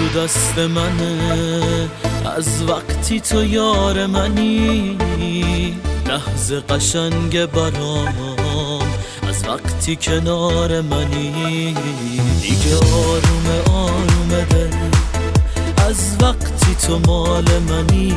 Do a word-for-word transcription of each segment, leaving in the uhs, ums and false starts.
دست منه از وقتی تو یار منی، لحظه قشنگ برام از وقتی کنار منی. دیگه آروم آروم دل از وقتی تو مال منی،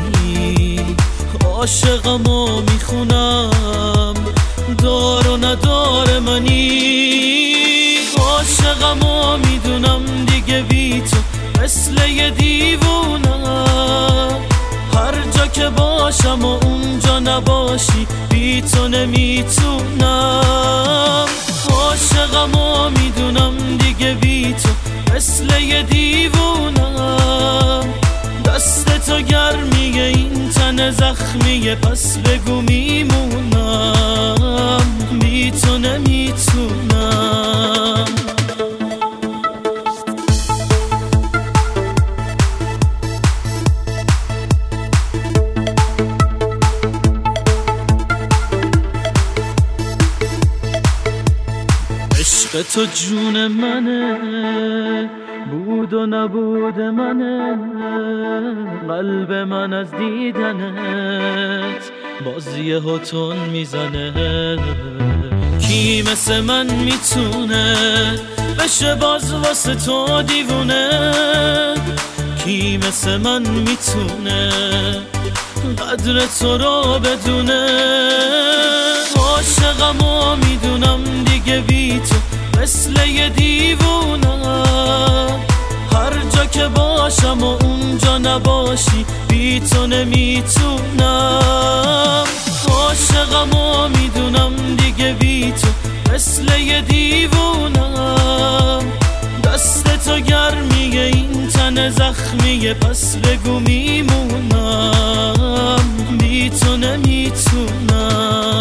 عاشقمو میخونم دار و ندار منی. عاشقمو میدونم دیگه بی تو مثل یه دیوونم، هر جا که باشم و اونجا نباشی بی تو نمیتونم. عاشقمو میدونم دیگه بی تو مثل یه دیوونم، دست تو گرمیه این تن زخمیه پس بگو میمونم، بی تو نمیتونم. عشق تو جون منه، بود و نبود منه، قلب من از دیدنت باز یه هتون میزنه. کی مثل من میتونه بشه باز واسه تو دیوونه؟ کی مثل من میتونه قدر تو رو بدونه؟ عاشقمو میدونم دیگه بی تو مثل یه دیوونم، هر جا که باشم و اونجا نباشی بی تو نمیتونم. عاشقمو میدونم دیگه بی تو مثل یه دیوونم، دست تو گرمیه این تن زخمیه پس بگو میمونم، بی تو نمیتونم.